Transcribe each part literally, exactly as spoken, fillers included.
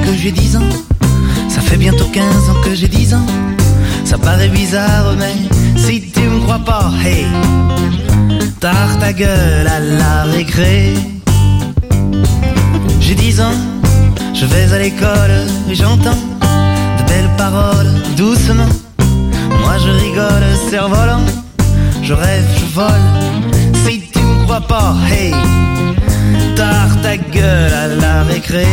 que j'ai dix ans. Ça fait bientôt quinze ans que j'ai dix ans. Ça paraît bizarre mais si tu me crois pas, hey, tard ta gueule à la récré. J'ai dix ans, je vais à l'école et j'entends de belles paroles doucement. Moi je rigole, cerf-volant, je rêve, je vole. Si tu me crois pas, hey, tard ta gueule à la récré.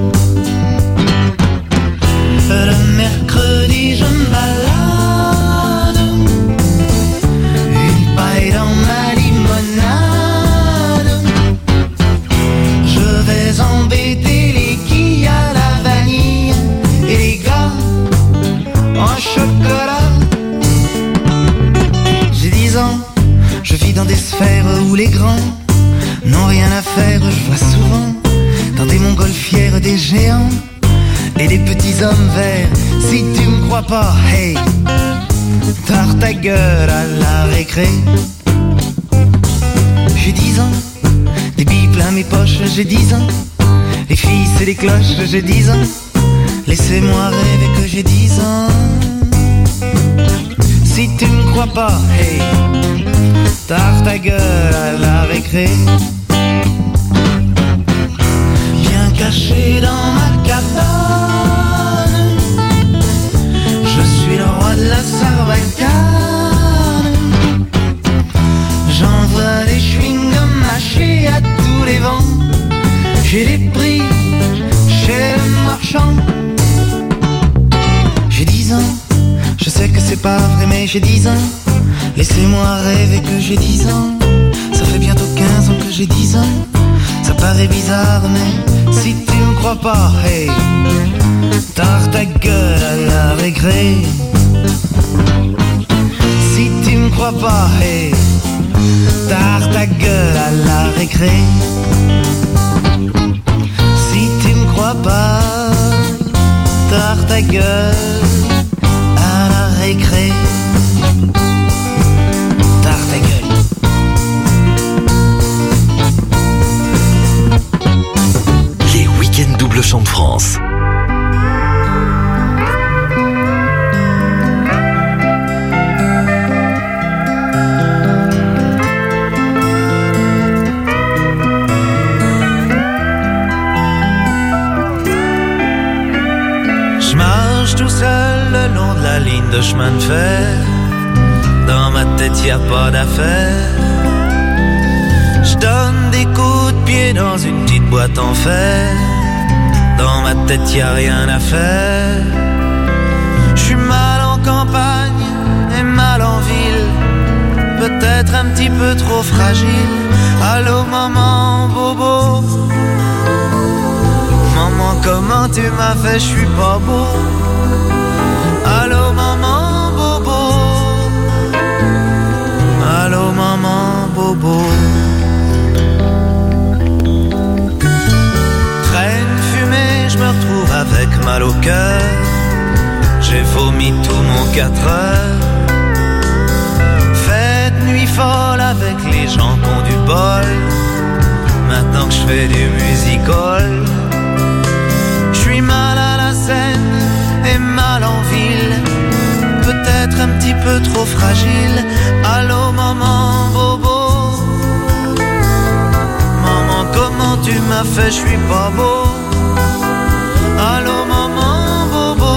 Le mercredi je me balade, une paille dans ma limonade. Je vais embêter les quilles à la vanille et les gars en chocolat. J'ai dix ans, je vis dans des sphères où les grands n'ont rien à faire. Je vois souvent dans des montgolfières des géants et des petits hommes verts. Si tu me crois pas, hey, tard ta gueule à la récré. J'ai dix ans, des billes plein mes poches, j'ai dix ans. Les filles c'est des cloches, j'ai dix ans. Laissez-moi rêver que j'ai dix ans. Si tu me crois pas, hey, tard ta gueule à la récré. Bien caché dans ma cabane, je suis le roi de la sarbacane. J'envoie des chewing-gums mâchés à tous les vents. J'ai des prix chez le marchand. J'ai dix ans, je sais que c'est pas vrai mais j'ai dix ans. Laissez-moi rêver que j'ai dix ans. Ça fait bientôt quinze ans que j'ai dix ans. Ça paraît bizarre mais si tu me crois pas, hey, tard ta gueule à la récré. Si tu me crois pas, hey, tard ta gueule à la récré. Si tu me crois pas, tard ta gueule à la récré. Tard ta gueule. Les week-ends double chant de France. Je marche tout seul le long de la ligne de chemin de fer. Dans ma tête y a pas d'affaires. Je donne des coups de pied dans une petite boîte en fer. Dans ma tête y a rien à faire. Je suis mal en campagne et mal en ville. Peut-être un petit peu trop fragile. Allô maman bobo. Maman comment tu m'as fait, je suis pas beau. Allô maman bobo. Allô maman bobo. Traîne fumée, je me retrouve avec mal au cœur. J'ai vomi tout mon quatre heures. Fête nuit folle avec les gens qui ont du bol. Maintenant que je fais du music-hall. Je suis mal à la scène et mal en ville. Peut-être un petit peu trop fragile. Allô maman bobo. Maman comment tu m'as fait, je suis pas beau. Allô maman bobo.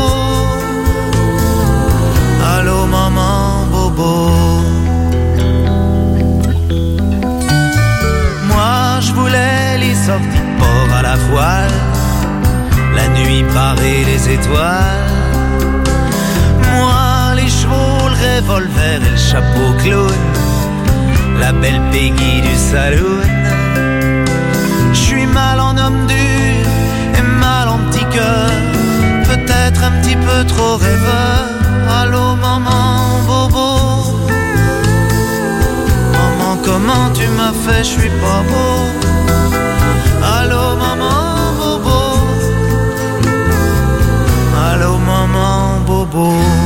Allô maman bobo. Moi je voulais les sorties de port à la voile. La nuit parée des étoiles. Moi les chevaux, le revolver et le chapeau clown. La belle Peggy du saloon. J'suis mal en homme dur et mal en petit cœur. Peut-être un petit peu trop rêveur. Allô maman bobo. Maman comment tu m'as fait, j'suis pas beau. Allô maman bobo. Allô maman bobo.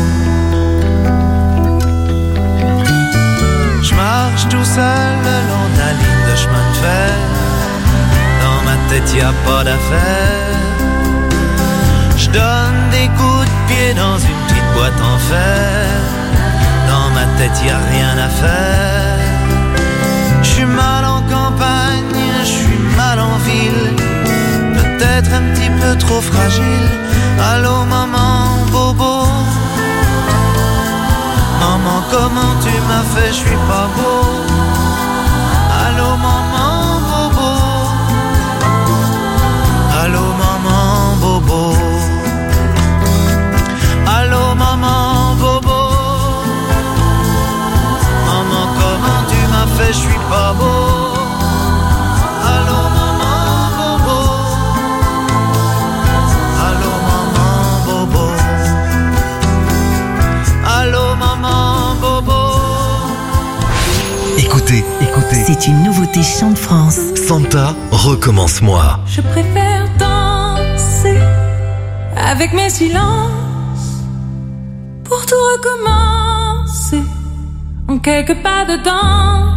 J'marche tout seul le long de la ligne de chemin de fer. Dans ma tête y a pas d'affaire. tête y a rien à faire. Je suis mal en campagne, je suis mal en ville, peut-être un petit peu trop fragile. Allô maman bobo, maman comment tu m'as fait, je suis pas beau. Allô maman bobo, allô maman bobo, allô maman bobo, maman comment tu m'as fait, je suis pas beau. Allô maman bobo, allô maman bobo, allô maman bobo. Écoutez, écoutez. C'est une nouveauté Chant de France. Santa, recommence-moi. Je préfère danser avec mes silences pour tout recommencer en quelques pas dedans.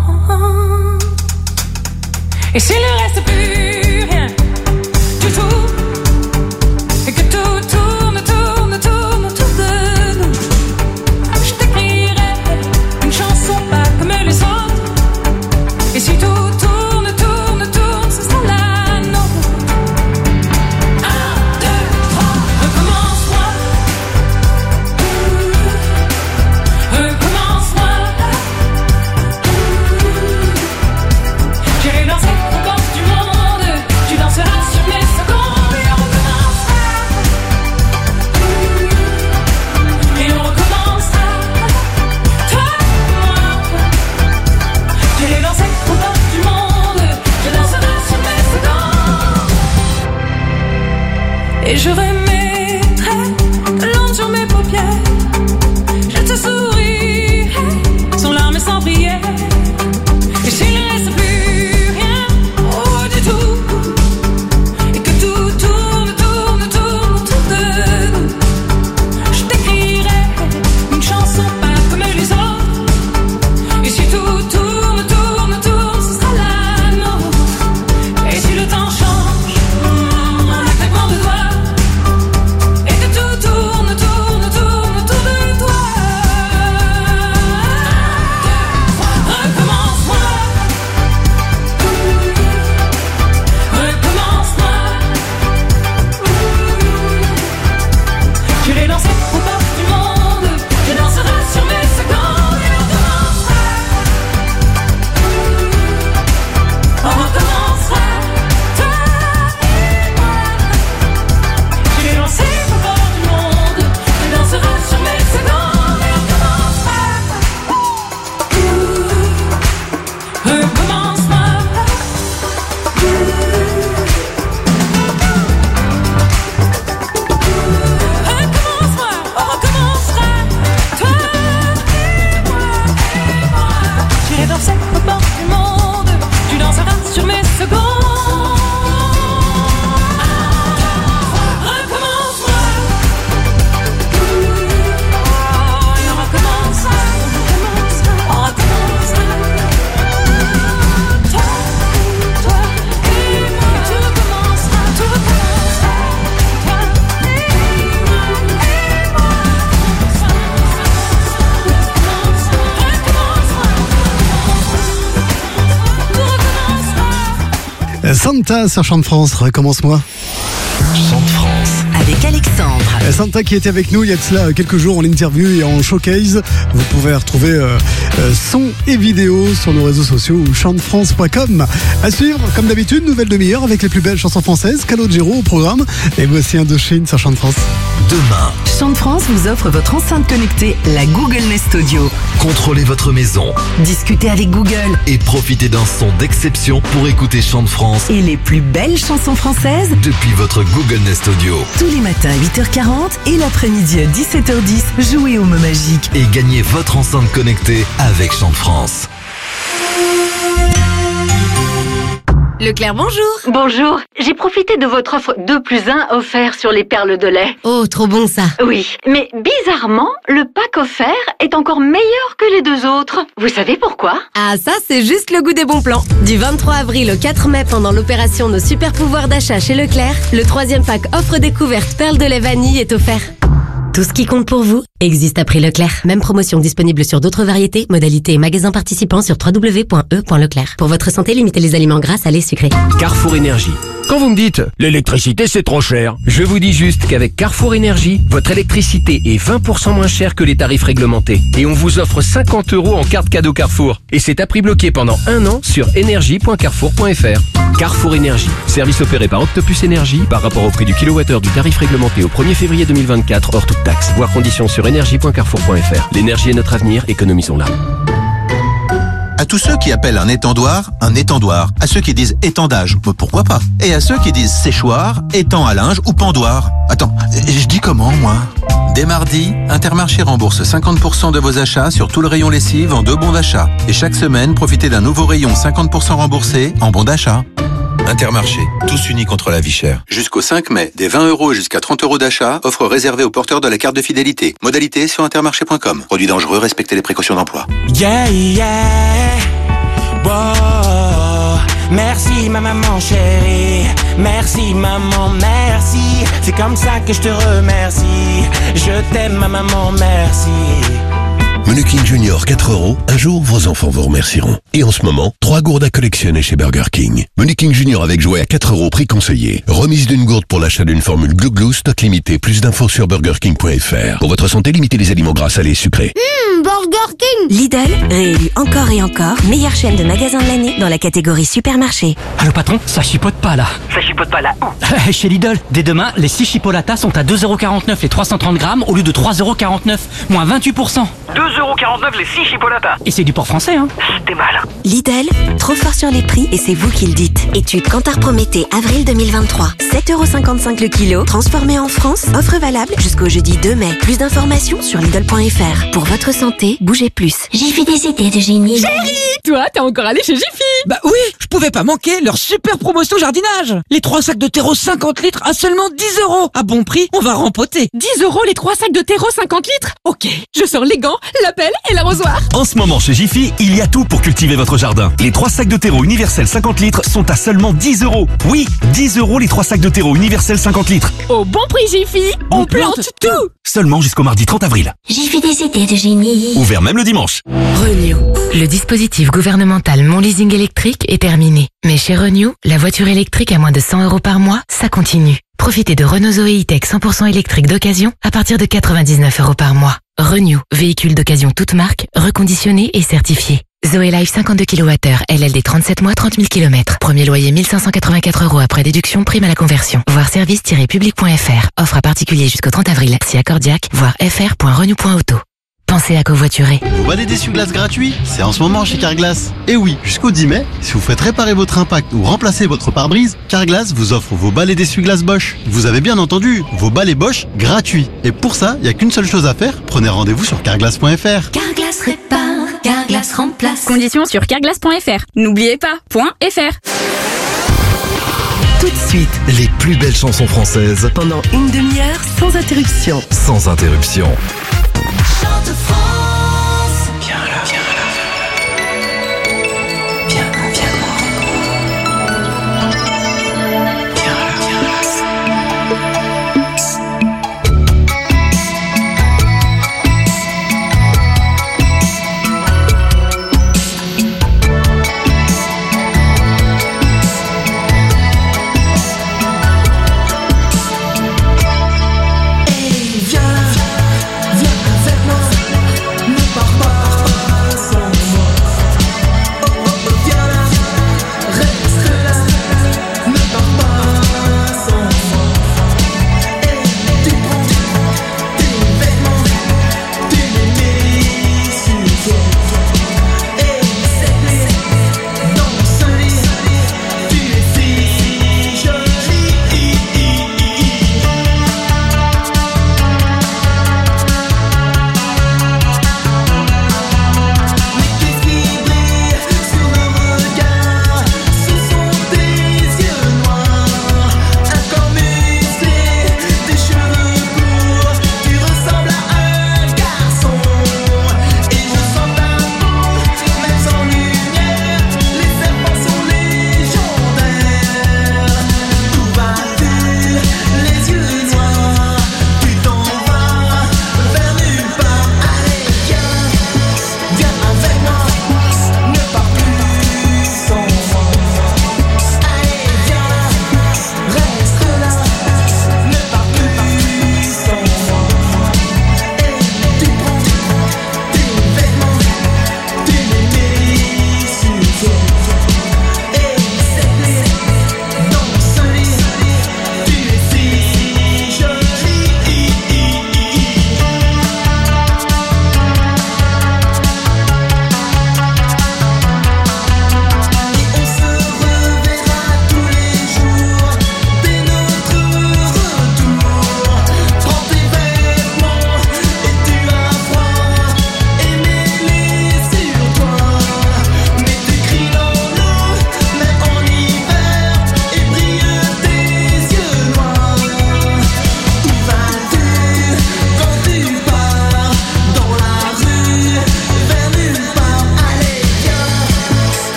Et s'il ne reste plus rien du tout, et que tout tourne, tourne, tourne autour de nous, je t'écrirai une chanson pas comme les autres. Et si tout tourne, tourne, tourne, ce sera la nôtre. Un, deux, trois, recommence-moi. Recommence-moi. J'irai danser aux portes du monde. Tu danseras sur mes secondes. Et on recommencera. Et on recommencera. Toi et moi. J'irai danser aux portes du monde. Je danserai sur mes secondes. Et je remettrai de l'ombre sur mes paupières. Je te sourirai sans larmes et sans prière. Et s'il ne reste plus rien, oh du tout, et que tout tourne, tourne, tourne autour de nous, je t'écrirai une chanson pas comme les autres. Et si tout tourne, tourne, tourne, ce sera la nôtre. Et si le temps change, en un claquement de doigts, et que tout tourne, tourne, tourne autour de toi. Recommence-moi. Recommence-moi. Je vais danser aux portes du monde. Je danserai sur mes secondes. Et on recommencera. On recommencera. Toi et moi. Je vais danser aux portes du monde. Je danserai sur mes secondes. Et on recommencera. Recommence-moi. Recommence-moi, on recommencera. Toi et moi, et moi. J'irai danser aux portes du monde. Tu danseras sur mes secondes. Recommence-moi. Et on recommencera. On recommencera. Toi, toi et moi. Tout recommencera, tout recommencera. Toi et moi, et moi. Euh, Santa sur Chant de France, recommence-moi. Chant de France. Avec Alexandre. Euh, Santa qui était avec nous il y a de cela quelques jours en interview et en showcase. Vous pouvez retrouver euh, euh, son et vidéo sur nos réseaux sociaux ou chant de france point com. À suivre, comme d'habitude, nouvelle demi-heure avec les plus belles chansons françaises. Calogero au programme. Et voici Indochine sur Chant de France. Demain, Chant de France vous offre votre enceinte connectée, la Google Nest Audio. contrôlez votre maison Discutez avec Google et profitez d'un son d'exception pour écouter Chant de France et les plus belles chansons françaises depuis votre Google Nest Audio. tous les matins à huit heures quarante et l'après-midi à dix-sept heures dix. Jouez au mot magique. Et gagnez votre enceinte connectée avec Chant de France. Leclerc, bonjour. Bonjour, j'ai profité de votre offre deux plus un offert sur les perles de lait. Oh, trop bon ça. Oui, mais bizarrement, le pack offert est encore meilleur que les deux autres. Vous savez pourquoi? Ah, ça, c'est juste le goût des bons plans. Du vingt-trois avril au quatre mai, pendant l'opération Nos super pouvoirs d'achat chez Leclerc, le troisième pack offre découverte perles de lait vanille est offert. Tout ce qui compte pour vous existe à prix Leclerc. Même promotion disponible sur d'autres variétés, modalités et magasins participants sur w w w point e point leclerc. Pour votre santé, limitez les aliments gras, salés, sucrés. Carrefour Énergie. Quand vous me dites « l'électricité c'est trop cher », je vous dis juste qu'avec Carrefour Énergie, votre électricité est vingt pour cent moins chère que les tarifs réglementés. Et on vous offre cinquante euros en carte cadeau Carrefour. Et c'est à prix bloqué pendant un an sur énergie point carrefour point f r. Carrefour Énergie. Service opéré par Octopus Énergie par rapport au prix du kilowattheure du tarif réglementé au premier février deux mille vingt-quatre hors toute taxe. Voir conditions sur énergie point carrefour point f r. L'énergie est notre avenir, économisons-la. À tous ceux qui appellent un étendoir, un étendoir. À ceux qui disent étendage, bah pourquoi pas. Et à ceux qui disent séchoir, étang à linge ou pendoir. Attends, je dis comment, moi ? Dès mardi, Intermarché rembourse cinquante pour cent de vos achats sur tout le rayon lessive en deux bons d'achat. Et chaque semaine, profitez d'un nouveau rayon cinquante pour cent remboursé en bons d'achat. Intermarché, tous unis contre la vie chère. Jusqu'au cinq mai, des vingt euros jusqu'à trente euros d'achat, offre réservée aux porteurs de la carte de fidélité. Modalité sur intermarché point com. Produit dangereux, respectez les précautions d'emploi. Yeah, yeah. Wow. Merci ma maman chérie. Merci maman, merci. C'est comme ça que je te remercie. Je t'aime ma maman, merci. Menu King Junior quatre euros, un jour vos enfants vous remercieront. Et en ce moment, trois gourdes à collectionner chez Burger King. Menu King Junior avec jouet à quatre euros, prix conseillé. Remise d'une gourde pour l'achat d'une formule Glou Glou, stock limité. Plus d'infos sur burger king point f r. Pour votre santé, limitez les aliments gras, salés et sucrés. Mmh, Burger King. Lidl, réélu encore et encore, meilleure chaîne de magasins de l'année dans la catégorie supermarché. Allô patron, ça chipote pas là. Ça chipote pas là. Chez Lidl, dès demain, les six chipolatas sont à deux euros quarante-neuf les trois cent trente grammes au lieu de trois euros quarante-neuf, moins vingt-huit pour cent. deux euros quarante-neuf les six chipolatas. Et c'est du porc français, hein. C'était mal. Lidl, trop fort sur les prix et c'est vous qui le dites. Étude Kantar Prométhée, avril deux mille vingt-trois. sept euros cinquante-cinq le kilo, transformé en France. Offre valable jusqu'au jeudi deux mai. Plus d'informations sur Lidl point f r. Pour votre santé, bougez plus. Jiffy des idées de génie. Chérie, toi, t'es encore allé chez Jiffy? Bah oui, je pouvais pas manquer leur super promotion jardinage. Les trois sacs de terreau cinquante litres à seulement dix euros. À bon prix, on va rempoter. dix euros les trois sacs de terreau cinquante litres? Ok, je sors les gants, la pelle et l'arrosoir. En ce moment chez Jiffy, il y a tout pour cultiver votre jardin. Les trois sacs de terreau universel cinquante litres sont à seulement dix euros. Oui, dix euros les trois sacs de terreau universel cinquante litres. Au bon prix Jiffy, on, on plante, plante tout. tout. Seulement jusqu'au mardi trente avril. Jiffy des idées de génie. Ouvert même le dimanche. Renew. Le dispositif gouvernemental Mon Leasing électrique est terminé. Mais chez Renew, la voiture électrique à moins de cent euros par mois, ça continue. Profitez de Renault Zoé E-Tech cent pour cent électrique d'occasion à partir de quatre-vingt-dix-neuf euros par mois. Renew, véhicule d'occasion toute marque, reconditionné et certifié. Zoé Life cinquante-deux kilowattheures, L L D trente-sept mois, trente mille kilomètres. Premier loyer mille cinq cent quatre-vingt-quatre euros après déduction, prime à la conversion. Voir service tiret public point f r. Offre à particulier jusqu'au trente avril. Si accordiaque, voir f r point renew point auto. Pensez à covoiturer. Vous balai d'essuie-glace gratuit, c'est en ce moment chez Carglass. Et oui, jusqu'au dix mai, si vous faites réparer votre impact ou remplacer votre pare-brise, Carglass vous offre vos balais d'essuie-glace Bosch. Vous avez bien entendu, vos balais Bosch gratuits. Et pour ça, il n'y a qu'une seule chose à faire, prenez rendez-vous sur carglass point f r. Carglass répare, Carglass remplace. Conditions sur carglass point f r. N'oubliez pas, .fr. Tout de suite, les plus belles chansons françaises pendant une demi-heure sans interruption. Sans interruption. Chante France. Viens là, viens là. Viens, viens moi. Viens là, viens là. Hey, viens, viens.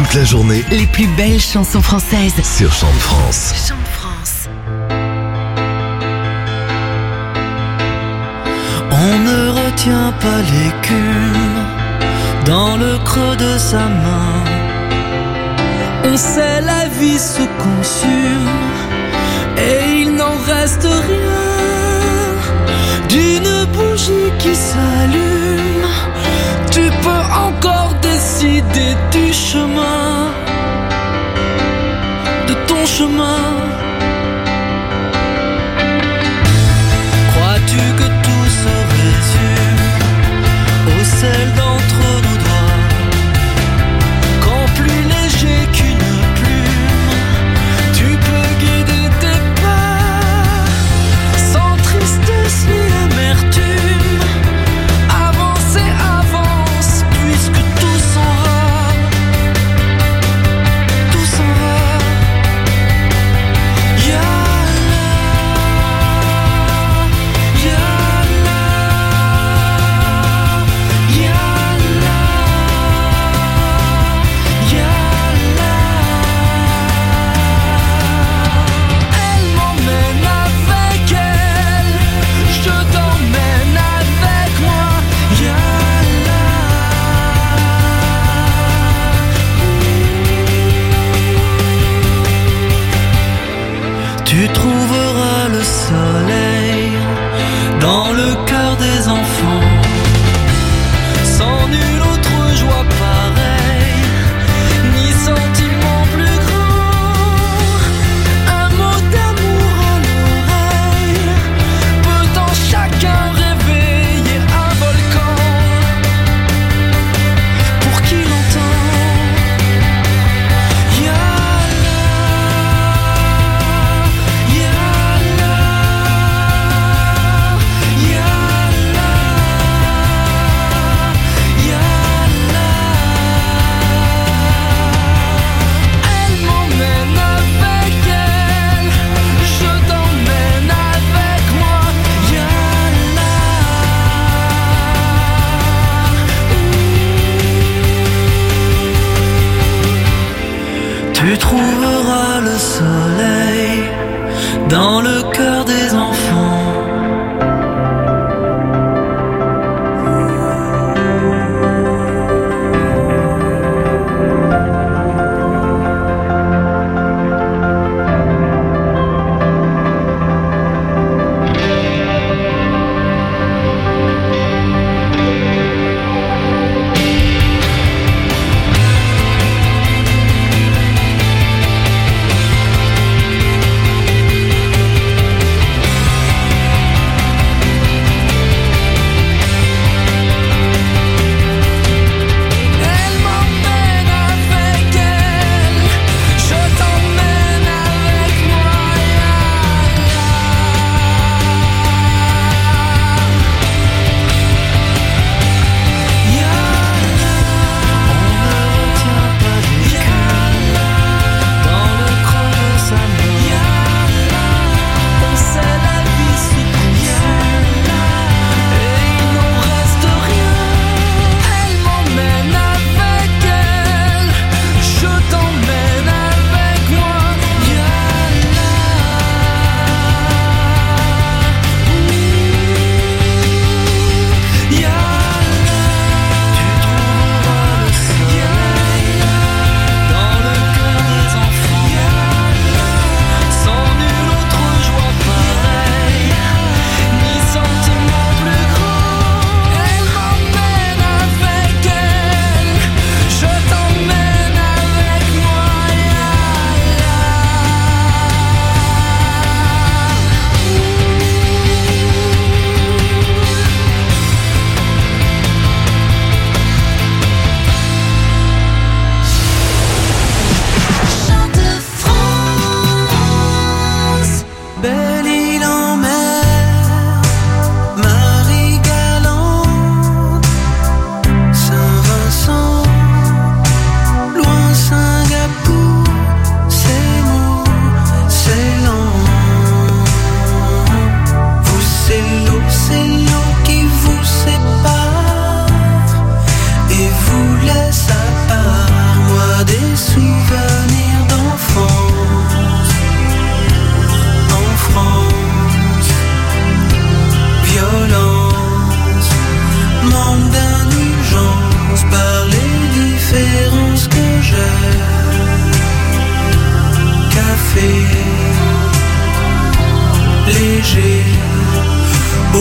Toute la journée Les plus belles chansons françaises. sur Chant de France. Chant de France. On ne retient pas l'écume dans le creux de sa main. On sait la vie se consume et il n'en reste rien d'une bougie qui s'allume. Tu peux encore décider du chemin, de ton chemin. Crois-tu que tout se résume au sel d'entre nos doigts, quand plus léger qu'une plume, tu peux guider tes pas, sans tristesse ni amertume. Avance et avance, puisque tout s'en va, tout s'en va.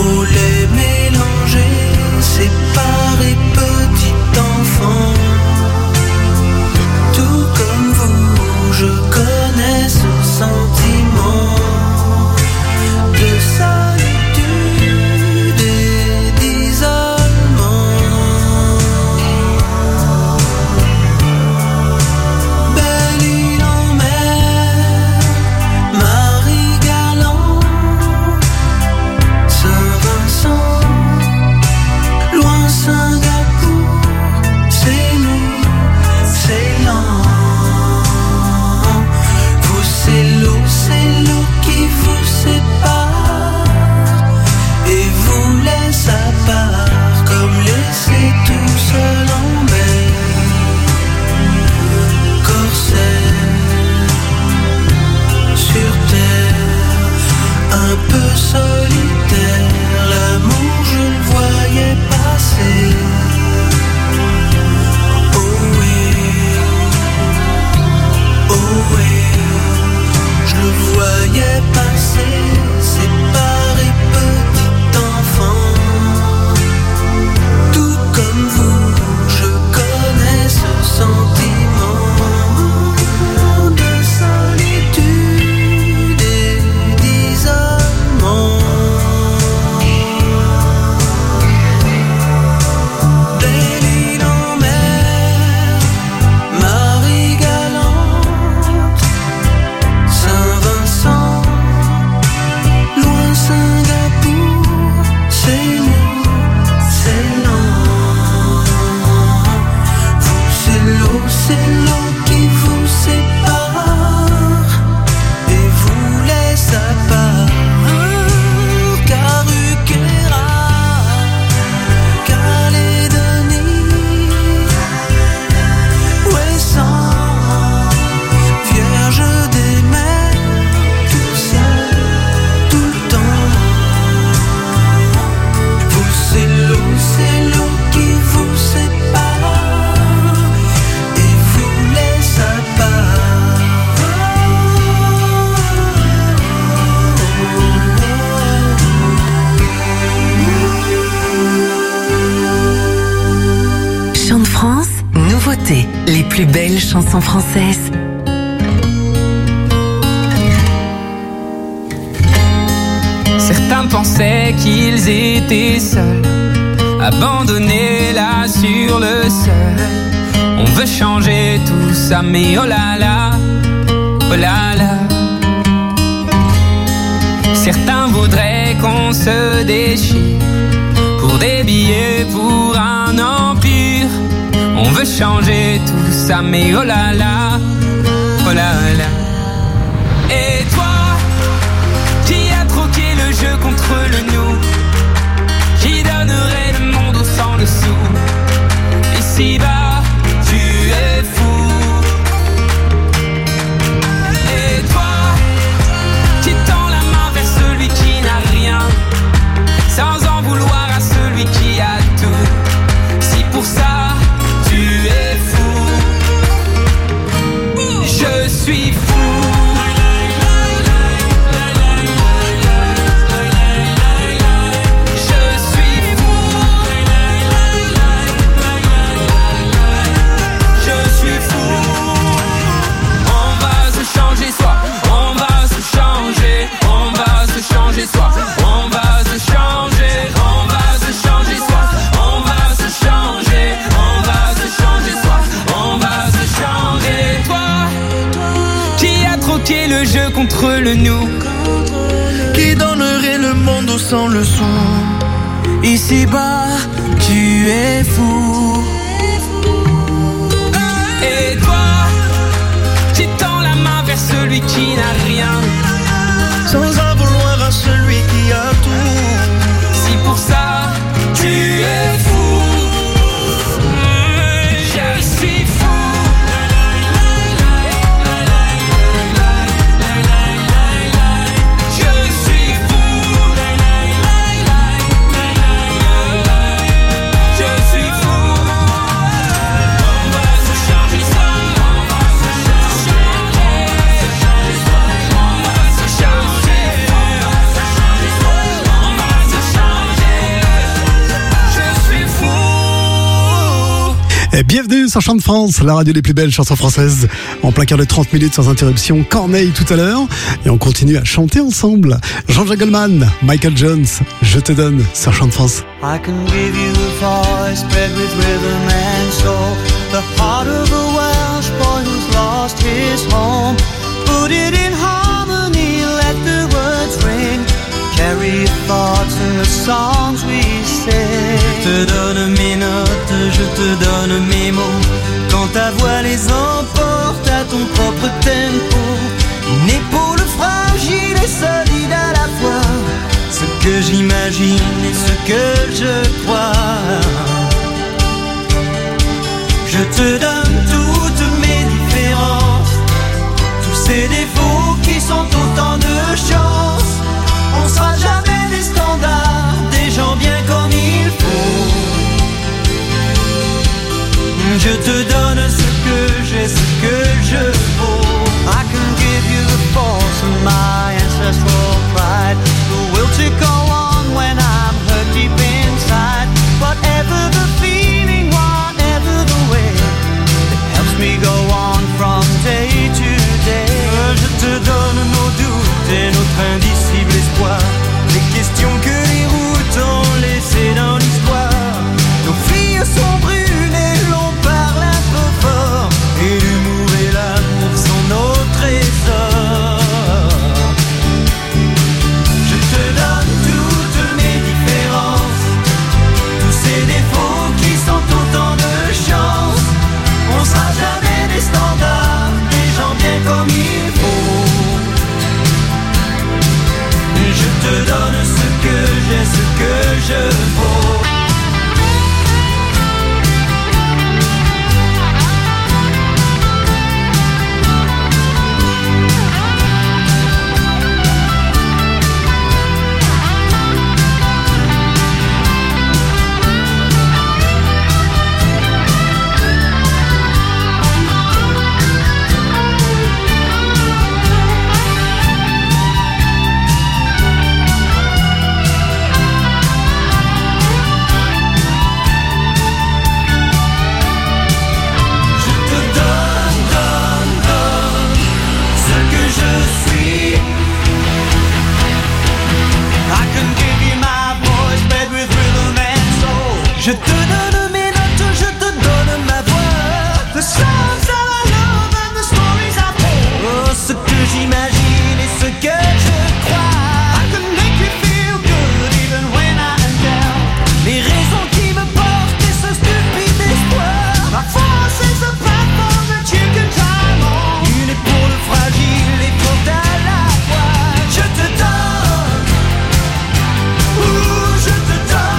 faut les mélanger, séparer petit enfant. Tout comme vous, je connais ce sentiment de solitude et d'isolement. Belle île en mer, Marie-Galante, Saint-Vincent, loin Singapour, c'est nous, c'est lent. Vous c'est l'eau, c'est l'eau qui vous sépare et vous laisse à part, comme laissé tout seul en mer. Corsaire sur terre, un peu solitaire, l'amour je le voyais passer. Oh oui, oh oui, je le voyais passer, séparé petit enfant. Tout comme vous, je connais ce sentiment de solitude et d'isolement. Belle île en mer, Marie-Galante, Saint-Vincent, loin Singapour, c'est nous, c'est lent. Vous c'est l'eau, c'est l'eau qui vous sépare et vous laisse à part. Caruquera, Calédonie, Ouessant, Vierge des mers, tout seul, tout le temps. Vous c'est l'eau, c'est l'eau qui vous sépare et vous laisse à part. Chant de France, nouveauté. Les plus belles chansons françaises. Certains pensaient qu'ils étaient seuls, abandonnés là sur le sol. On veut changer tout ça, mais oh là là, oh là là. Certains voudraient qu'on se déchire pour des billets, pour un empire. On veut changer tout ça, mais oh là là, oh là là. Et toi, qui a troqué le jeu contre le nous, qui donnerait le monde au sang dessous. Ici-bas, tu es fou. Et toi, qui tend la main vers celui qui n'a rien, sans en vouloir à celui qui a tout. Si pour ça, tu es fou, je suis fou. Le jeu contre le nous, qui donnerait le monde au sang le son. Ici-bas, tu es fou. Et toi, qui tend la main vers celui qui n'a rien, sans en vouloir à celui qui a tout. Si pour ça, tu es fou, je suis fou. Changer Et bienvenue sur Chant de France, la radio des plus belles chansons françaises. En plein quart de trente minutes sans interruption, Corneille tout à l'heure. Et on continue à chanter ensemble. Jean-Jacques Goldman, Michael Jones, Je te donne sur Chant de France. I can give you a voice bred with rhythm and soul. The heart of a Welsh boy who's lost his home. Put it in harmony, let the words ring. Carry your thoughts in the songs we sing. Je te donne mes notes, je te donne mes mots. Quand ta voix les emporte à ton propre tempo. Une épaule fragile et solide à la fois. Ce que j'imagine et ce que je crois. Je te donne toutes mes différences, tous ces défauts qui sont autant de chance. On sera jamais des standards, des gens bien comme il faut. Je te donne ce que j'ai, ce que je vaux. I can give you the force of my ancestral pride, the will to go on when I'm hurt deep inside. Whatever the feeling, whatever the way, it helps me go on from day to day. Je te donne nos doutes et notre indicible espoir, les questions que les routes ont laissées dans l'histoire. Nos filles sont brûlées, l'on parle un peu fort, et l'humour et l'amour sont nos trésors. Je te donne toutes mes différences, tous ces défauts qui sont autant de chance. On sera jamais des standards, des gens bien comme il faut. Je te donne ce que j'ai, ce que je vaux. Je te donne mes notes, je te donne ma voix. The songs that I love and the stories I tell. Oh, ce que j'imagine et ce que je crois. I can make you feel good even when I am down. Les raisons qui me portent et ce stupide espoir. Ma force is a platform that you can climb on. Une épaule fragile et forte à la fois. Je te donne, ouh, je te donne.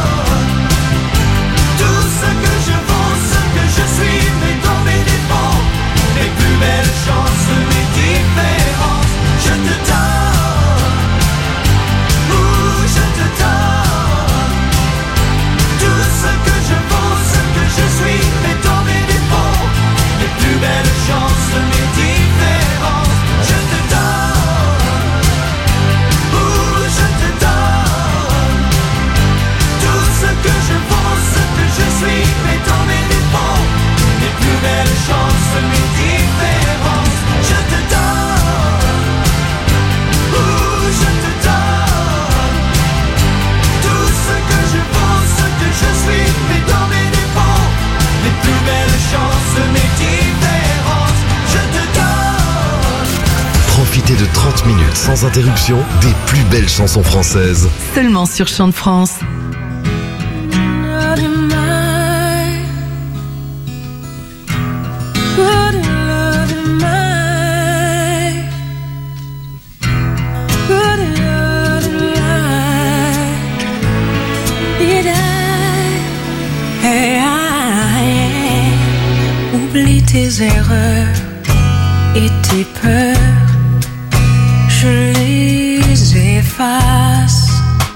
Tout ce que je vaux, ce que je suis, mais dans mes défauts, mes plus belles chances, mes différences. Je te donne, ouh, je te donne. Tout ce que je vaux, ce que je suis, mais dans mes défauts, mes plus belles chances, mes différences. Je te donne, ouh, je te donne. Tout ce que je vaux, ce que je suis, mais dans mes défauts, mes plus belles chances, mes différences. Je te donne, ouh, je te donne. Tout ce que je vaux, ce que je suis, mais dans mes défauts, mes plus belles chances, mes différences. Je te donne. Profitez de trente minutes sans interruption des plus belles chansons françaises. Seulement sur Chant de France. Oublie tes erreurs et tes peurs, je les efface.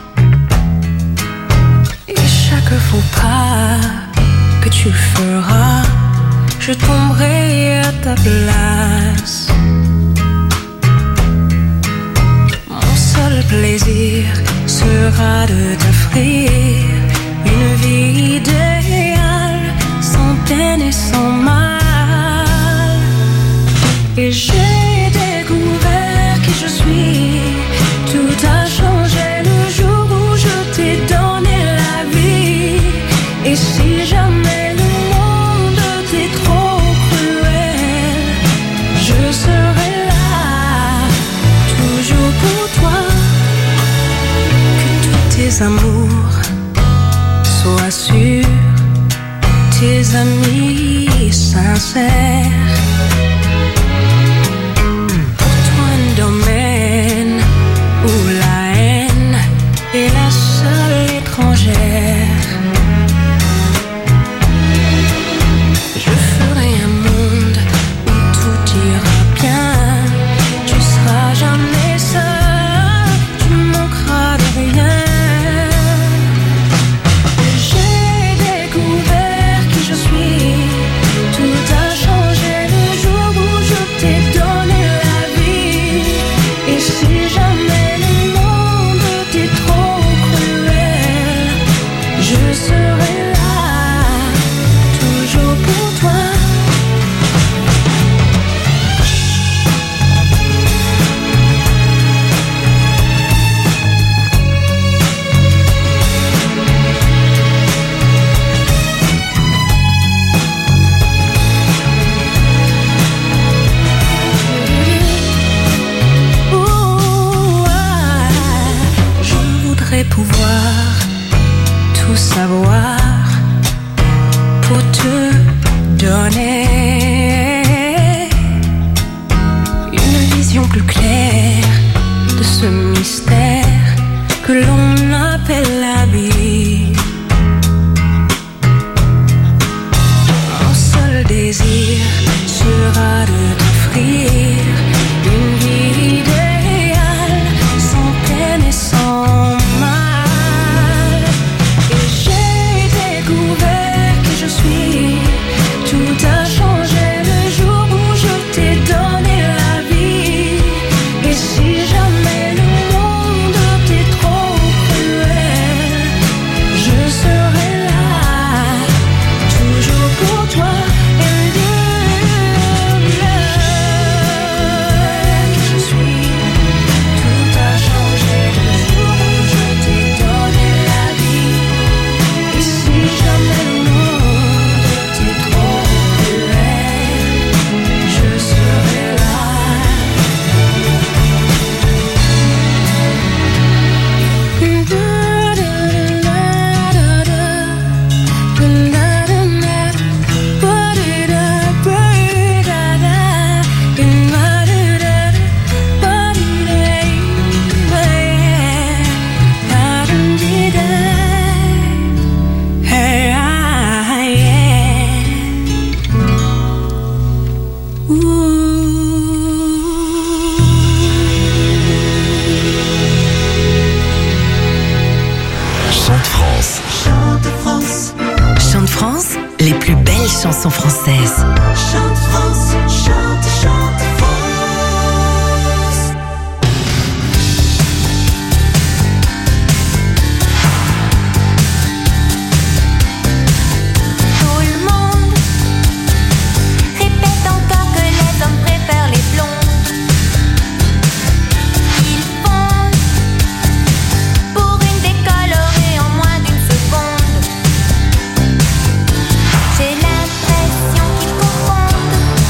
Et chaque faux pas que tu feras, je tomberai à ta place. Mon seul plaisir sera de t'offrir une vie idéale sans peine. tes amours, sois sûr, tes amis sincères. Pour toi un domaine où la haine est la seule étrangère. Je ferai un monde où tout ira bien. Tu seras jamais seul, tu manqueras de rien. J'ai découvert qui je suis. Tout a changé le jour où je t'ai donné la vie. Et si jamais le monde était trop cruel, je serai là, toujours pour toi. Ouh, ah, je voudrais pouvoir tout savoir pour te donner une vision plus claire de ce mystère que l'on appelle la vie. Mon seul désir sera de t'offrir une vie idéale, sans peine et sans mal. Et j'ai découvert qui je suis. Tout a changé le jour où je t'ai donné la vie. Et si jamais le monde était trop cruel, je serai là, toujours pour toi. And you love qui je suis. Tout a changé le jour où je t'ai donné la vie. Et si jamais le monde était trop cruel, je serai là. Chante France. Chante France. Chante France, les plus belles chansons françaises. Chante France, chante, chante France. Tout le monde répète encore que les hommes préfèrent les blondes. Ils fondent pour une décolorée en moins d'une seconde. J'ai l'impression qu'ils confondent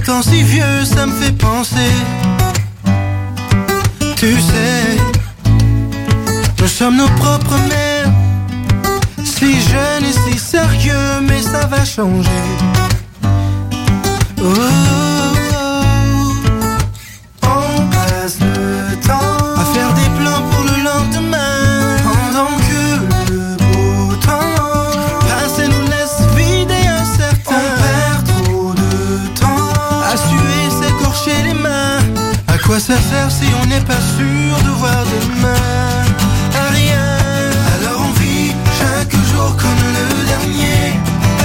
pourtant si vieux, ça me fait penser. Tu sais, nous sommes nos propres mères. Si jeunes et si sérieux, mais ça va changer. Oh, oh, oh. On passe le temps à faire des plans pour le lendemain, pendant que le beau temps passe et nous laisse vides et incertains. On perd trop de temps à suer, s'écorcher les mains. À quoi ça sert si on n'est pas sûr de voir demain? À rien. Alors on vit chaque jour comme le dernier.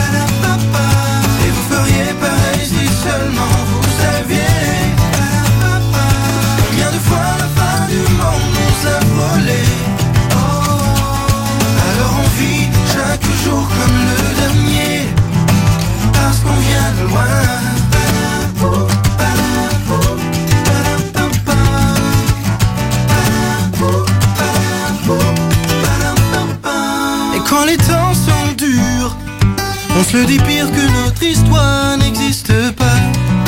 Et vous feriez pareil si seulement vous saviez. Combien de fois la fin du monde nous a volé. Alors on vit chaque jour comme le dernier, parce qu'on vient de loin. Et quand les temps sont durs, on se le dit pire que notre histoire n'existe pas.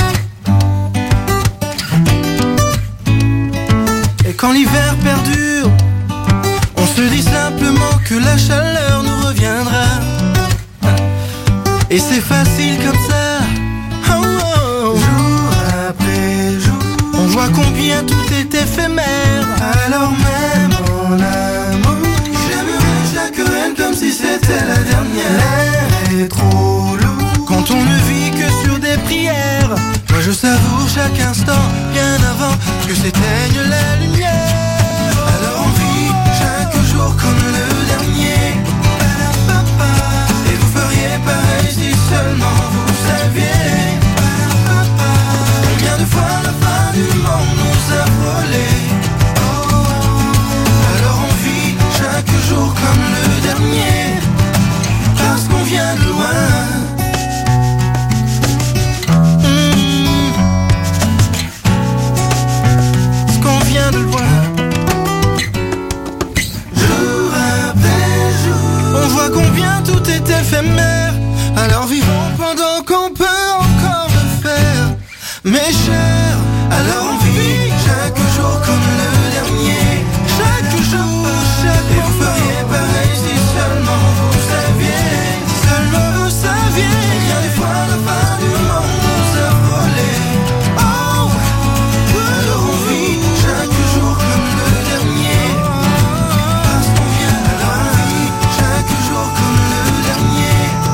Et quand l'hiver perdure, on se dit simplement que la chaleur nous reviendra. Et c'est facile comme ça, oh, oh. Jour après jour, on voit combien tout est éphémère. Alors même en amour, j'aimerais chaque reine comme si c'était la dernière. L'air est trop lourd quand on ne vit que sur des prières. Moi je savoure chaque instant bien avant que s'éteigne la lumière. Alors on vit chaque jour comme le dernier. Et vous feriez pareil si seulement vous saviez. Combien de fois la fin du monde nous a volé. Alors on vit chaque jour comme le dernier, parce qu'on vient de loin. Mmh. Parce qu'on vient de loin. Jour après jour, on voit combien tout est éphémère. Alors vivons pendant qu'on peut encore le faire. Mes chers, alors on vit chaque jour comme le dernier. Chaque jour, chaque Et vous feriez pareil si seulement vous saviez. Seulement vous saviez. Combien de fois la fin du monde nous a volé. Oh, alors on vit chaque jour comme le dernier, parce qu'on vient de loin. On vit chaque jour comme le dernier.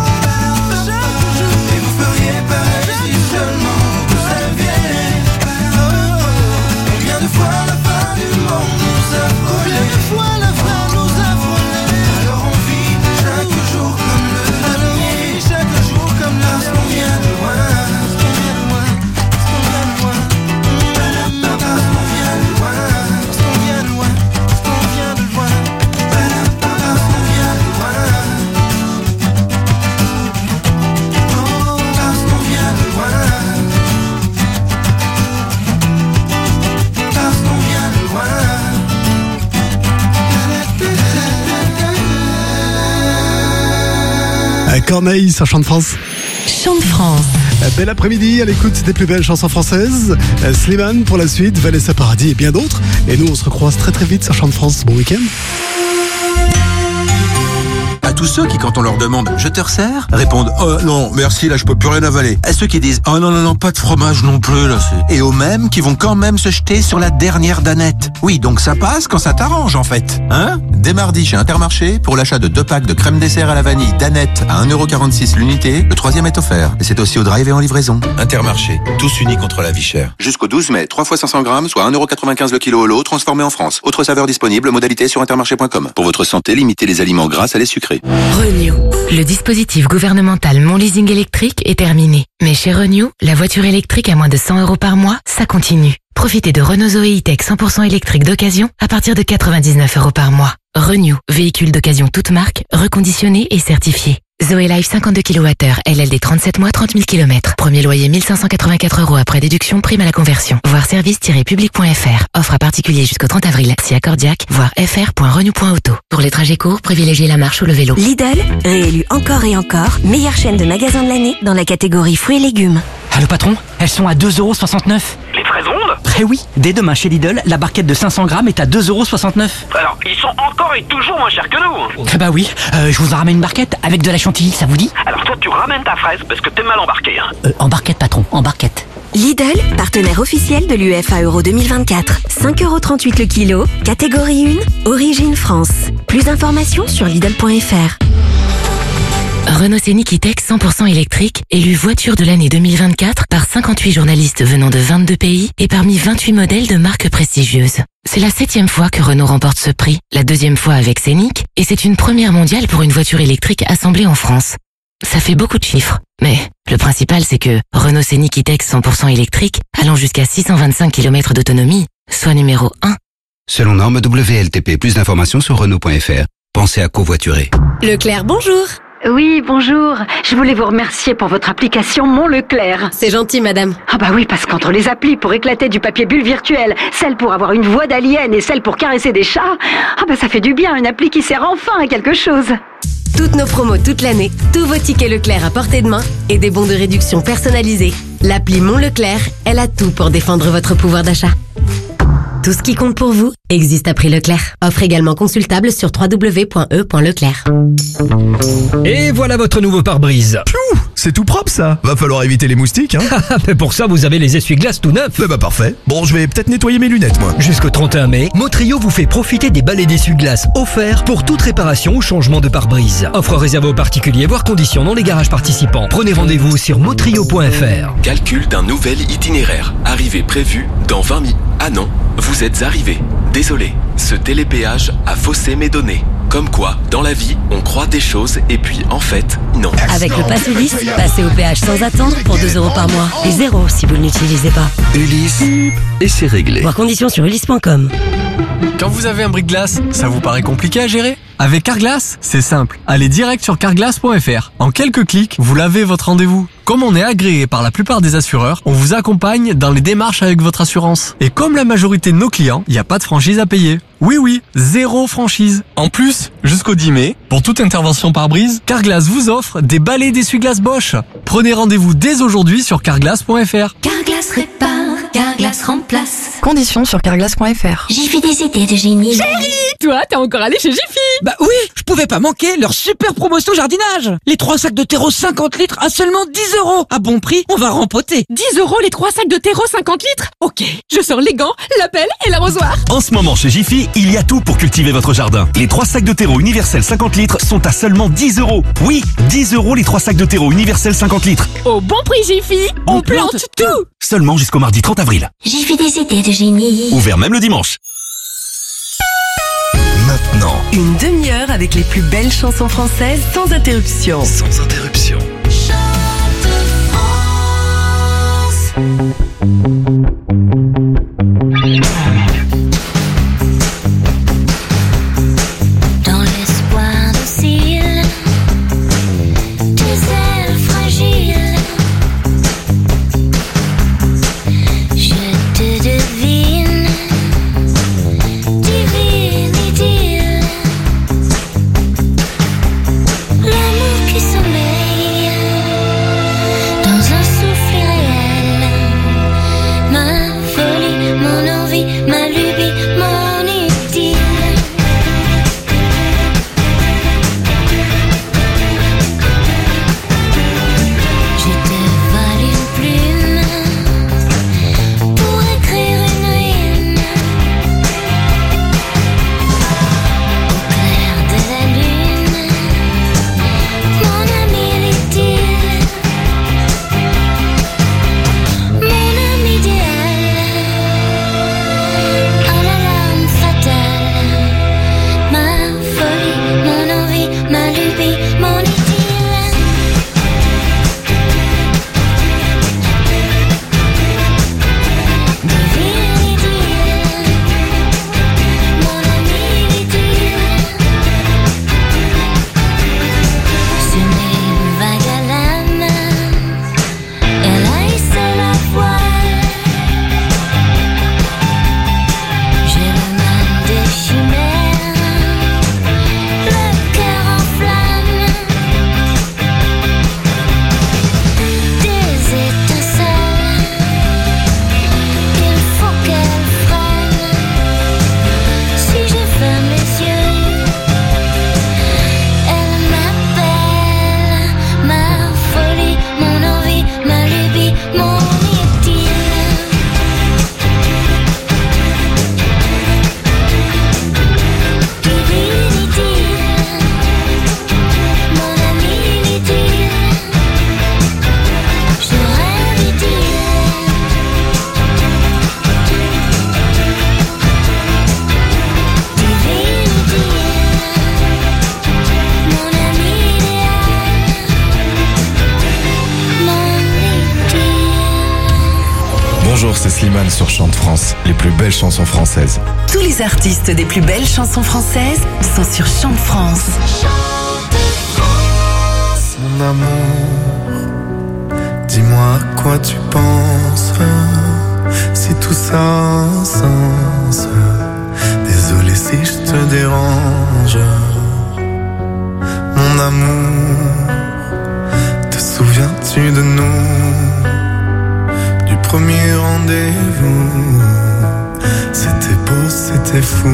Et vous feriez pareil si seulement vous saviez. Combien de fois la fin du monde nous a volé. Combien de fois la fin nous a volé. Alors on vit chaque jour comme le dernier. Chaque jour comme le dernier. Parce qu'on vient de loin. Parce qu'on vient de loin. Parce qu'on vient de loin. Parce qu'on vient de loin. Parce qu'on vient de loin. Parce qu'on vient de loin. Parce qu'on vient de loin. Parce qu'on vient de loin. À Corneille, sur Chant de France. Chant de France. Bel après-midi à l'écoute des plus belles chansons françaises. Slimane pour la suite, Vanessa Paradis et bien d'autres. Et nous, on se recroise très très vite sur Chant de France. Bon week-end. À tous ceux qui, quand on leur demande « Je te resserre ?» répondent « Oh non, merci, là je peux plus rien avaler ». À ceux qui disent « Oh non, non, non, pas de fromage non plus, là c'est... » Et aux mêmes qui vont quand même se jeter sur la dernière danette. Oui, donc ça passe quand ça t'arrange en fait. Hein ? Dès mardi chez Intermarché, pour l'achat de deux packs de crème dessert à la vanille danette à un euro quarante-six l'unité, le troisième est offert. Et c'est aussi au drive et en livraison. Intermarché, tous unis contre la vie chère. Jusqu'au douze mai, trois fois cinq cents grammes, soit un euro quatre-vingt-quinze le kilo au lot, transformé en France. Autre saveur disponible, modalité sur intermarché point com. Pour votre santé, limitez les aliments gras à les sucrés. Renew. Le dispositif gouvernemental Mon Leasing électrique est terminé. Mais chez Renew, la voiture électrique à moins de cent euros par mois, ça continue. Profitez de Renault Zoé E-Tech cent pour cent électrique d'occasion à partir de quatre-vingt-dix-neuf euros par mois. Renew, véhicule d'occasion toute marque, reconditionné et certifié. Zoé Life cinquante-deux kilowattheures, L L D trente-sept mois, trente mille kilomètres. Premier loyer mille cinq cent quatre-vingt-quatre euros après déduction, prime à la conversion. Voir service tiret public point f r. Offre à particulier jusqu'au trente avril. Si accordiaque, voir f r point renew point auto. Pour les trajets courts, privilégiez la marche ou le vélo. Lidl, réélu encore et encore, meilleure chaîne de magasins de l'année dans la catégorie fruits et légumes. Allô patron, elles sont à deux euros soixante-neuf. Les fraises rondes? Eh oui, dès demain chez Lidl, la barquette de cinq cents grammes est à deux euros soixante-neuf. Alors, ils sont encore et toujours moins chers que nous. Eh bah oui, euh, je vous en ramène une barquette avec de la chantilly, ça vous dit? Alors toi, tu ramènes ta fraise parce que t'es mal embarqué. Hein. Euh, en barquette patron, en barquette. Lidl, partenaire officiel de l'U E F A Euro deux mille vingt-quatre. cinq euros trente-huit le kilo, catégorie un, origine France. Plus d'informations sur Lidl point f r. Renault Scénic E-Tech cent pour cent électrique, élu voiture de l'année deux mille vingt-quatre par cinquante-huit journalistes venant de vingt-deux pays et parmi vingt-huit modèles de marques prestigieuses. C'est la septième fois que Renault remporte ce prix, la deuxième fois avec Scénic, et c'est une première mondiale pour une voiture électrique assemblée en France. Ça fait beaucoup de chiffres, mais le principal c'est que Renault Scénic E-Tech cent pour cent électrique, allant jusqu'à six cent vingt-cinq kilomètres d'autonomie, soit numéro un. Selon norme W L T P, plus d'informations sur Renault point f r. Pensez à covoiturer. Leclerc, bonjour. Oui, bonjour. Je voulais vous remercier pour votre application Mon Leclerc. C'est gentil, madame. Ah bah oui, parce qu'entre les applis pour éclater du papier bulle virtuel, celle pour avoir une voix d'alien et celle pour caresser des chats, ah bah ça fait du bien, une appli qui sert enfin à quelque chose. Toutes nos promos toute l'année, tous vos tickets Leclerc à portée de main et des bons de réduction personnalisés. L'appli Mon Leclerc, elle a tout pour défendre votre pouvoir d'achat. Tout ce qui compte pour vous existe à prix Leclerc. Offre également consultable sur w w w point e point leclerc. Et voilà votre nouveau pare-brise. Piou, c'est tout propre ça. Va falloir éviter les moustiques, hein. Mais pour ça, vous avez les essuie-glaces tout neufs. Bah, bah parfait. Bon, je vais peut-être nettoyer mes lunettes, moi. Jusqu'au trente et un mai, Motrio vous fait profiter des balais d'essuie-glaces offerts pour toute réparation ou changement de pare-brise. Offre réservée aux particuliers, voire conditions dans les garages participants. Prenez rendez-vous sur motrio point f r. Calcul d'un nouvel itinéraire. Arrivée prévue dans vingt minutes. Ah non, vous êtes arrivé. Désolé, ce télépéage a faussé mes données. Comme quoi, dans la vie, on croit des choses et puis en fait, non. Avec le Pass Ulysse, passez au péage sans attendre pour deux euros par mois. Et zéro si vous ne l'utilisez pas. Ulysse, et c'est réglé. Voir conditions sur ulysse point com. Quand vous avez un bris-de-glace, ça vous paraît compliqué à gérer? Avec Carglass, c'est simple. Allez direct sur carglass point f r. En quelques clics, vous l'avez votre rendez-vous. Comme on est agréé par la plupart des assureurs, on vous accompagne dans les démarches avec votre assurance. Et comme la majorité de nos clients, il n'y a pas de franchise à payer. Oui oui, zéro franchise. En plus, jusqu'au dix mai, pour toute intervention par brise, Carglass vous offre des balais d'essuie-glace Bosch. Prenez rendez-vous dès aujourd'hui sur carglass point f r. Carglass répare, Carglass remplace. Conditions sur carglass point f r. J'ai fait des idées de génie. Chérie, toi, t'es encore allé chez Jiffy? Bah oui, je pouvais pas manquer leur super promotion jardinage. Les trois sacs de terreau cinquante litres à seulement dix euros. À bon prix, on va rempoter. dix euros les trois sacs de terreau cinquante litres? Ok, je sors les gants, la pelle et l'arrosoir. En ce moment chez Jiffy, il y a tout pour cultiver votre jardin. Les trois sacs de terreau universel cinquante litres sont à seulement dix euros. Oui, dix euros les trois sacs de terreau universel cinquante litres. Au bon prix Jiffy, on, on plante, plante tout. tout. Seulement jusqu'au mardi trente avril. J'ai fait des idées de génie. Ouvert même le dimanche. Maintenant, une demi-heure avec les plus belles chansons françaises sans interruption. Sans interruption. Chante France. Dans l'espoir docile, tes ailes fragiles, je te devine, divine idylle, l'amour qui sommeille. Bonjour, c'est Slimane sur Chante France, les plus belles chansons françaises. Tous les artistes des plus belles chansons françaises sont sur Chante France. Mon amour, dis-moi à quoi tu penses, si tout ça a un sens. Désolé si je te dérange. Mon amour, te souviens-tu de nous, du premier rendez-vous? C'était beau, c'était fou.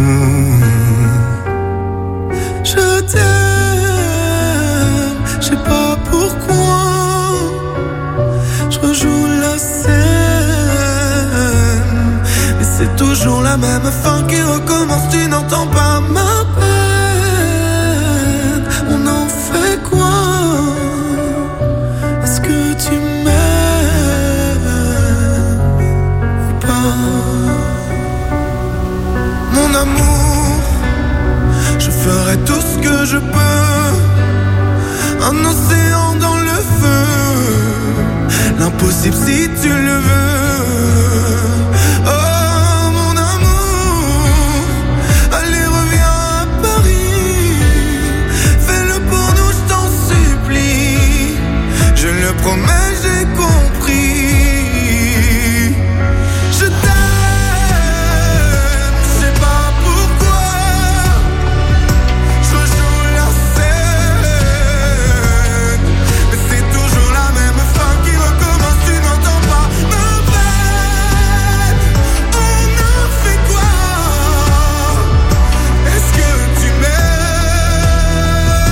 Je t'aime, je sais pas pourquoi. Je rejoue la scène, mais c'est toujours la même fin qui recommence. Tu n'entends pas ma peine. On en fait quoi? Est-ce que tu m'aimes ou pas? Mon amour, je ferai tout ce que je peux. Un océan dans le feu, l'impossible si tu le veux. Oh mon amour, allez reviens à Paris. Fais-le pour nous, je t'en supplie. Je le promets, j'ai compris. Je t'aime, je sais pas pourquoi. Je rejoue la scène, mais c'est toujours la même fin qui recommence. Tu n'entends pas ma peine. On a fait quoi? Est-ce que tu m'aimes?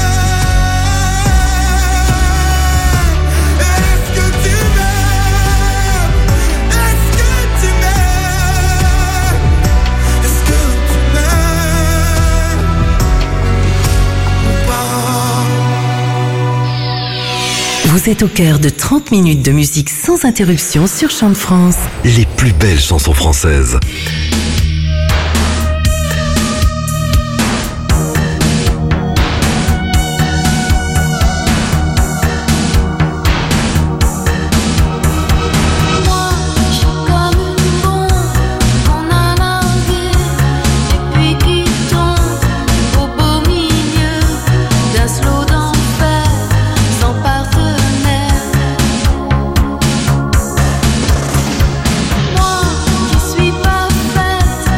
Est-ce que tu m'aimes? Est-ce que tu m'aimes? Est-ce que tu m'aimes ou pas? Vous êtes au cœur de trente minutes de musique sans interruption sur Chante France. Les plus belles chansons françaises. Comme une bombe qu'on a larguée et puis qui tombe au beau milieu d'un slow d'enfer sans partenaire. Moi qui suis pas faite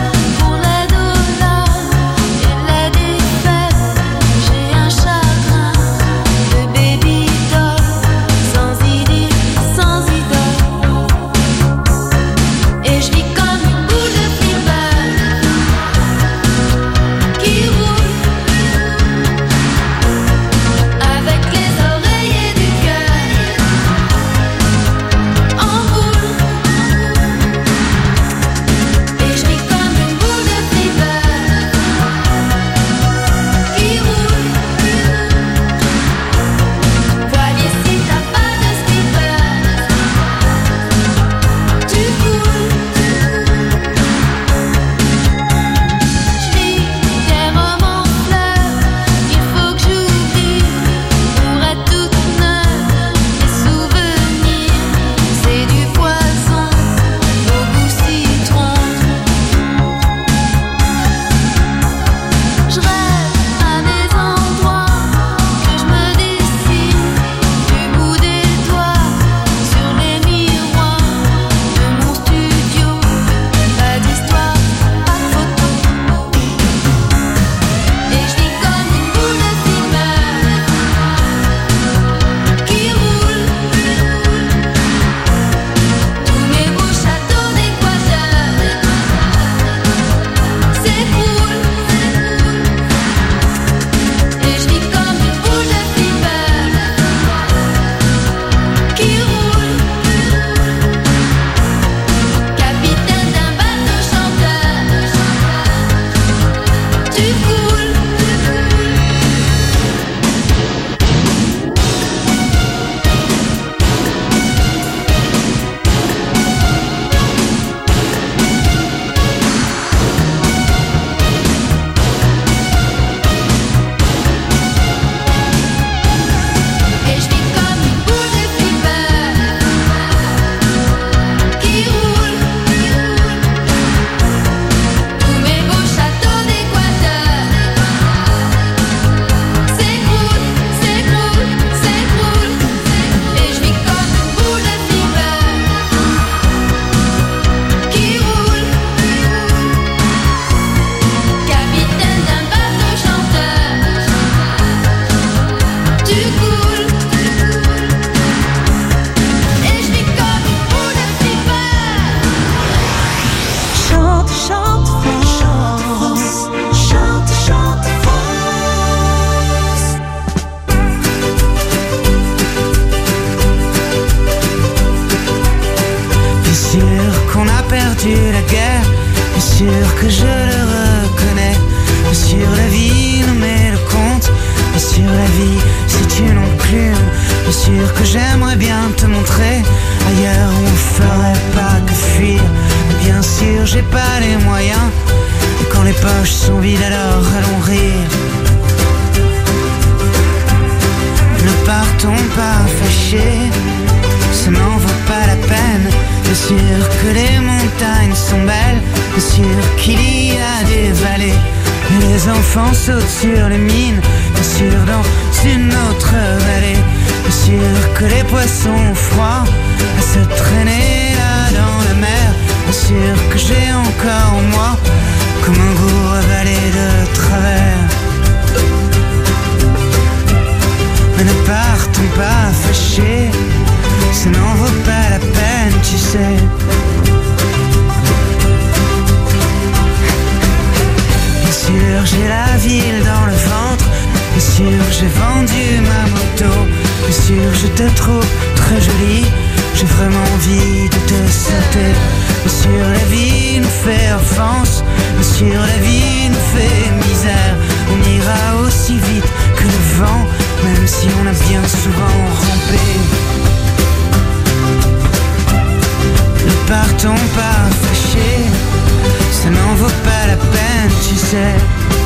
sûr que je le reconnais. Bien sûr la vie nous met le compte. Bien sûr la vie c'est une enclume. Bien sûr que j'aimerais bien te montrer. Ailleurs on ferait pas que fuir. Mais bien sûr j'ai pas les moyens. Et quand les poches sont vides alors allons rire. Ne partons pas fâchés, ça n'en vaut pas la peine. Bien sûr que les montagnes sont belles. Bien sûr qu'il y a des vallées. Et les enfants sautent sur les mines. Bien sûr dans une autre vallée. Bien sûr que les poissons ont froid à se traîner là dans la mer. Bien sûr que j'ai encore en moi comme un goût avalé de travers. Mais ne partons pas fâchés, ça n'en vaut pas la peine, tu sais. Bien sûr j'ai la ville dans le ventre. Bien sûr j'ai vendu ma moto. Bien sûr je te trouve très jolie. J'ai vraiment envie de te sauter. Bien sûr la vie nous fait offense. Bien sûr la vie nous fait misère. On ira aussi vite que le vent, même si on a bien souvent rampé. Ne partons pas fâchés, ça n'en vaut pas la peine, tu sais.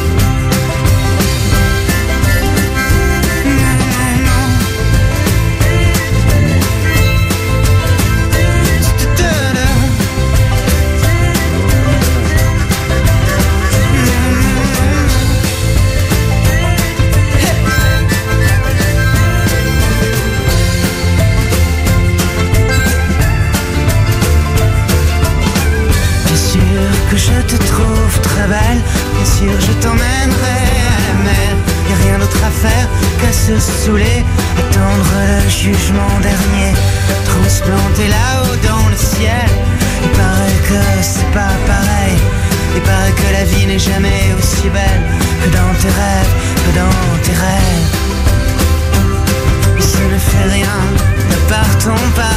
Que je te trouve très belle. Bien sûr je t'emmènerai à la mer. Y'a rien d'autre à faire qu'à se saouler, attendre le jugement dernier, transplanté là-haut dans le ciel. Il paraît que c'est pas pareil. Il paraît que la vie n'est jamais aussi belle que dans tes rêves, que dans tes rêves. Mais ça ne fait rien, ne partons pas